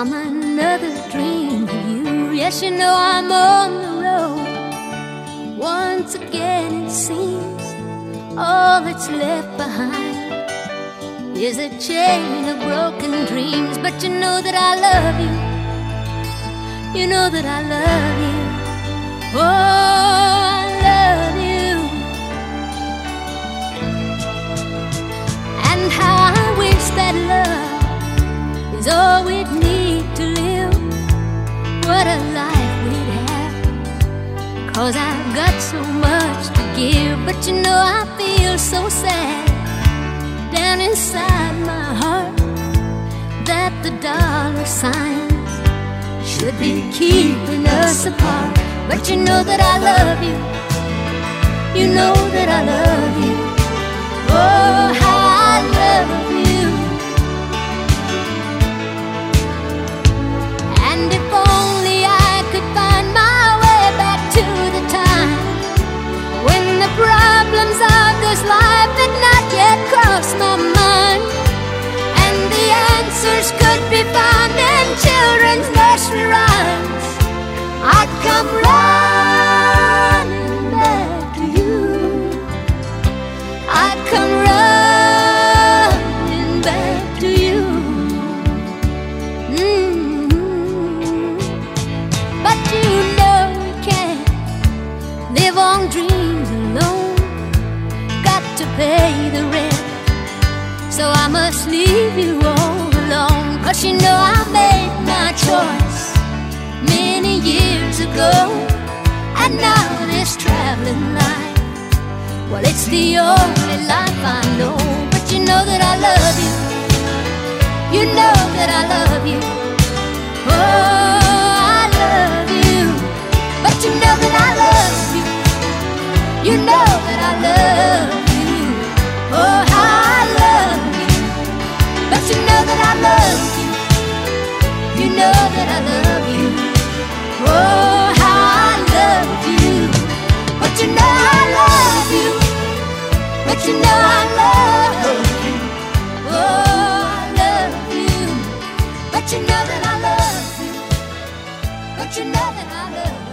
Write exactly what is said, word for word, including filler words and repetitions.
I'm another dream of you. Yes, you know I'm on the road. Once again it seems all that's left behind is a chain of broken dreams. But you know that I love you. You know that I love you. Oh, I love you. And how I wish that love is all we'd need to live. What a life we'd have, 'cause I've got so much to give. But you know I feel so sad down inside my heart that the dollar signs should be keeping us apart. But you know that I love you. You know that I love you. Oh, how I love you. And if only I could find my way back to the time when the problems of this life had not yet crossed my mind, and the answers could be found in children's nursery rhymes, I'd come running back to you. I'd come running back to you. Mm-hmm. But you know you can't live on dreams alone. Got to pay the rent, so I must leave you all alone. 'Cause you know I made my choice many years ago, and now this traveling life, well, it's the only life I know. But you know that I love you. You know that I love you. Oh, I love you. But you know that I love you. You know that I love you. Oh, how I love you. But you know that I love you. You know that I love you. Oh, how I love you. But you know I love you. But you know I love you. Oh, I love you. But you know that I love you. But you know that I love you.